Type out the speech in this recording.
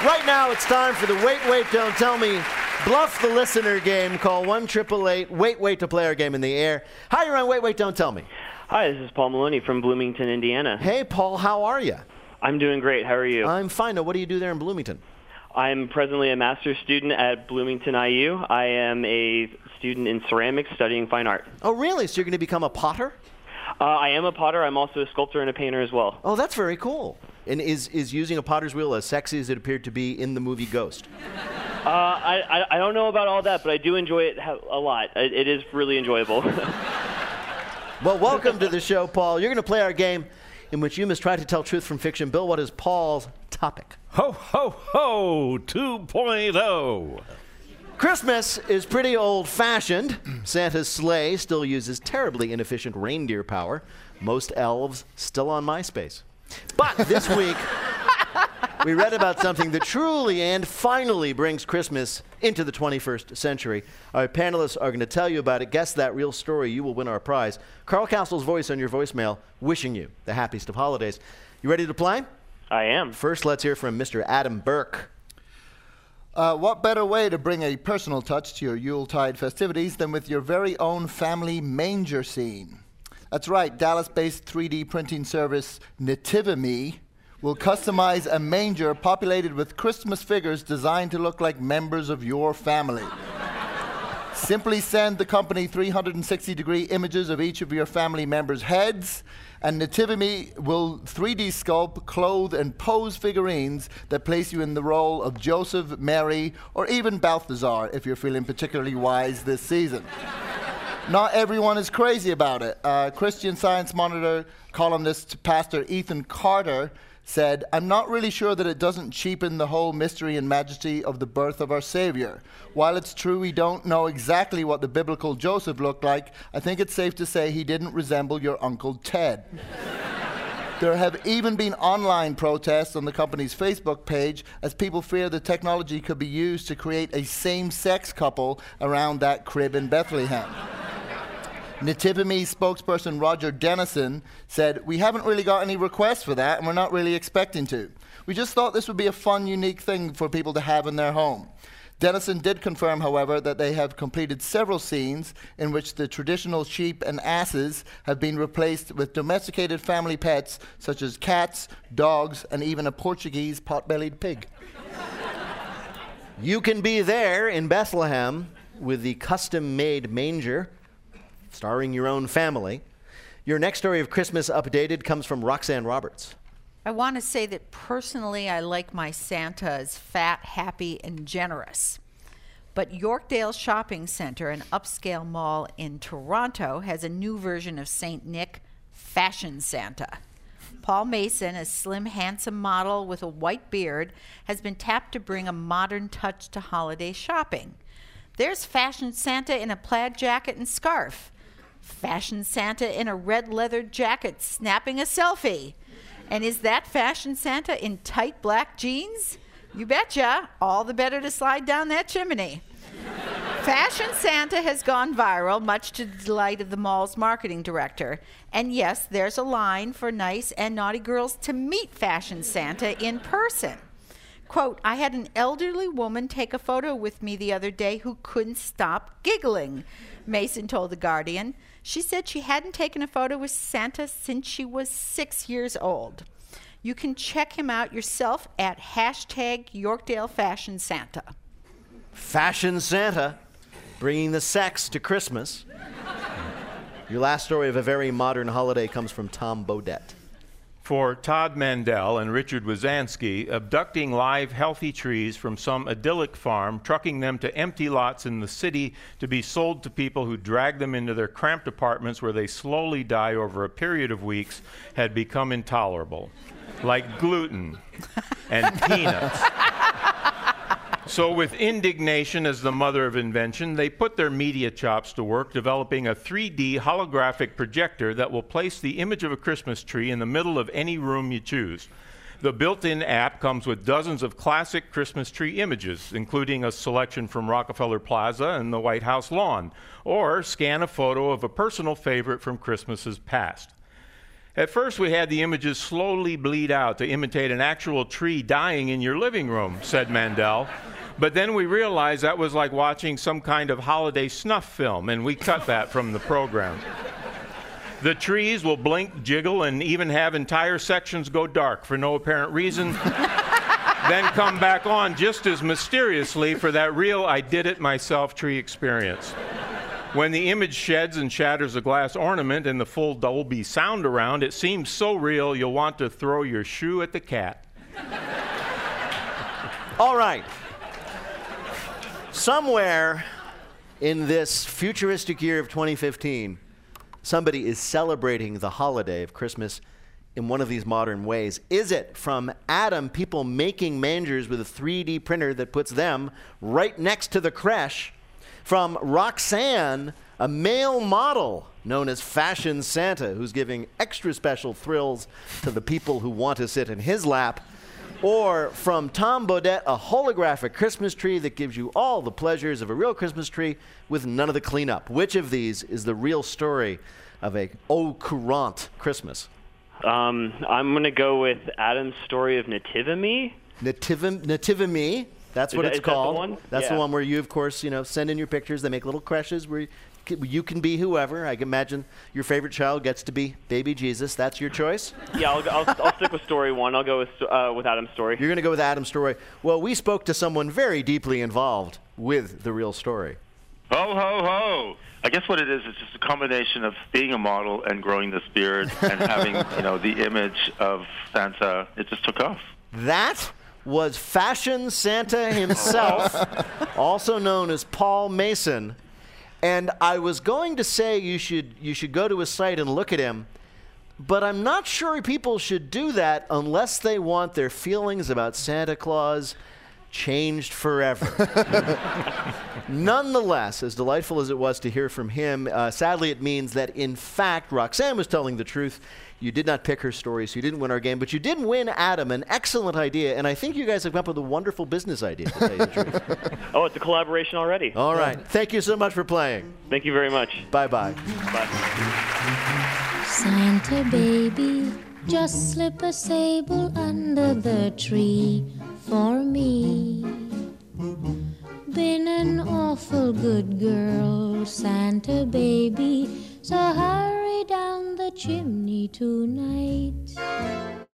Right now, it's time for the Wait, Wait, Don't Tell Me Bluff the Listener game. Call 1-888-WAIT-WAIT to play our game in the air. Hi, you're on Wait, Wait, Don't Tell Me. Hi, this is Paul Maloney from Bloomington, Indiana. Hey, Paul, how are you? I'm doing great. How are you? I'm fine. Now, what do you do there in Bloomington? I'm presently a master's student at Bloomington IU. I am a student in ceramics studying fine art. Oh, really? So you're going to become a potter? I am a potter. I'm also a sculptor and a painter as well. Oh, that's very cool. And is using a potter's wheel as sexy as it appeared to be in the movie Ghost? I don't know about all that, but I do enjoy it a lot. It is really enjoyable. Well, welcome to the show, Paul. You're going to play our game in which you must try to tell truth from fiction. Bill, what is Paul's topic? Ho, ho, ho, 2.0. Christmas is pretty old-fashioned. Santa's sleigh still uses terribly inefficient reindeer power. Most elves still on MySpace. But this week, we read about something that truly and finally brings Christmas into the 21st century. Our panelists are going to tell you about it. Guess that real story. You will win our prize. Carl Castle's voice on your voicemail, wishing you the happiest of holidays. You ready to play? I am. First, let's hear from Mr. Adam Burke. What better way to bring a personal touch to your Yuletide festivities than with your very own family manger scene? That's right, Dallas-based 3D printing service Nativimi will customize a manger populated with Christmas figures designed to look like members of your family. Simply send the company 360-degree images of each of your family members' heads, and Nativimi will 3D sculpt, clothe, and pose figurines that place you in the role of Joseph, Mary, or even Balthazar if you're feeling particularly wise this season. Not everyone is crazy about it. Christian Science Monitor columnist Pastor Ethan Carter said, "I'm not really sure that it doesn't cheapen the whole mystery and majesty of the birth of our Savior. While it's true we don't know exactly what the biblical Joseph looked like, I think it's safe to say he didn't resemble your Uncle Ted." There have even been online protests on the company's Facebook page as people fear the technology could be used to create a same-sex couple around that crib in Bethlehem. Nativimi spokesperson Roger Dennison said, "We haven't really got any requests for that, and we're not really expecting to. We just thought this would be a fun, unique thing for people to have in their home." Dennison did confirm, however, that they have completed several scenes in which the traditional sheep and asses have been replaced with domesticated family pets such as cats, dogs, and even a Portuguese pot-bellied pig. You can be there in Bethlehem with the custom-made manger, starring your own family. Your next story of Christmas Updated comes from Roxanne Roberts. I want to say that personally I like my Santa as fat, happy, and generous. But Yorkdale Shopping Center, an upscale mall in Toronto, has a new version of St. Nick, Fashion Santa. Paul Mason, a slim, handsome model with a white beard, has been tapped to bring a modern touch to holiday shopping. There's Fashion Santa in a plaid jacket and scarf. Fashion Santa in a red leather jacket snapping a selfie. And is that Fashion Santa in tight black jeans? You betcha. All the better to slide down that chimney. Fashion Santa has gone viral, much to the delight of the mall's marketing director. And yes, there's a line for nice and naughty girls to meet Fashion Santa in person. Quote, "I had an elderly woman take a photo with me the other day who couldn't stop giggling," Mason told The Guardian. She said she hadn't taken a photo with Santa since she was 6 years old. You can check him out yourself at #Yorkdale Fashion Santa. Fashion Santa, bringing the sex to Christmas. Your last story of a very modern holiday comes from Tom Bodett. For Todd Mandel and Richard Wazansky, abducting live, healthy trees from some idyllic farm, trucking them to empty lots in the city to be sold to people who drag them into their cramped apartments where they slowly die over a period of weeks had become intolerable, like gluten and peanuts. So with indignation as the mother of invention, they put their media chops to work developing a 3D holographic projector that will place the image of a Christmas tree in the middle of any room you choose. The built-in app comes with dozens of classic Christmas tree images, including a selection from Rockefeller Plaza and the White House lawn, or scan a photo of a personal favorite from Christmases past. At first, we had the images slowly bleed out to imitate an actual tree dying in your living room, said Mandel. But then we realized that was like watching some kind of holiday snuff film, and we cut that from the program. The trees will blink, jiggle, and even have entire sections go dark for no apparent reason, then come back on just as mysteriously for that real I-did-it-myself tree experience. When the image sheds and shatters a glass ornament and the full Dolby sound around, it seems so real you'll want to throw your shoe at the cat. All right. Somewhere in this futuristic year of 2015, somebody is celebrating the holiday of Christmas in one of these modern ways. Is it from Adam, people making mangers with a 3D printer that puts them right next to the creche? From Roxanne, a male model known as Fashion Santa, who's giving extra special thrills to the people who want to sit in his lap. Or from Tom Bodette, a holographic Christmas tree that gives you all the pleasures of a real Christmas tree with none of the cleanup. Which of these is the real story of a au courant Christmas? I'm going to go with Adam's story of Nativity. Nativity. That's what it's called. That the one? That's the Yeah. one where you, of course, send in your pictures. They make little creches where you can be whoever. I can imagine your favorite child gets to be baby Jesus. That's your choice? Yeah, I'll stick with story one. I'll go with Adam's story. You're going to go with Adam's story. Well, we spoke to someone very deeply involved with the real story. Ho, ho, ho. I guess what it is just a combination of being a model and growing this beard and having, the image of Santa. It just took off. That was Fashion Santa himself, also known as Paul Mason. And I was going to say you should go to his site and look at him, but I'm not sure people should do that unless they want their feelings about Santa Claus changed forever. Nonetheless, as delightful as it was to hear from him, sadly it means that, in fact, Roxanne was telling the truth. You did not pick her story, so you didn't win our game, but you did win Adam, an excellent idea, and I think you guys have come up with a wonderful business idea, to tell you the truth. Oh, it's a collaboration already. All right. Thank you so much for playing. Thank you very much. Bye-bye. Bye. Santa baby, just slip a sable under the tree for me. Been an awful good girl, Santa baby, so hurry down the chimney tonight.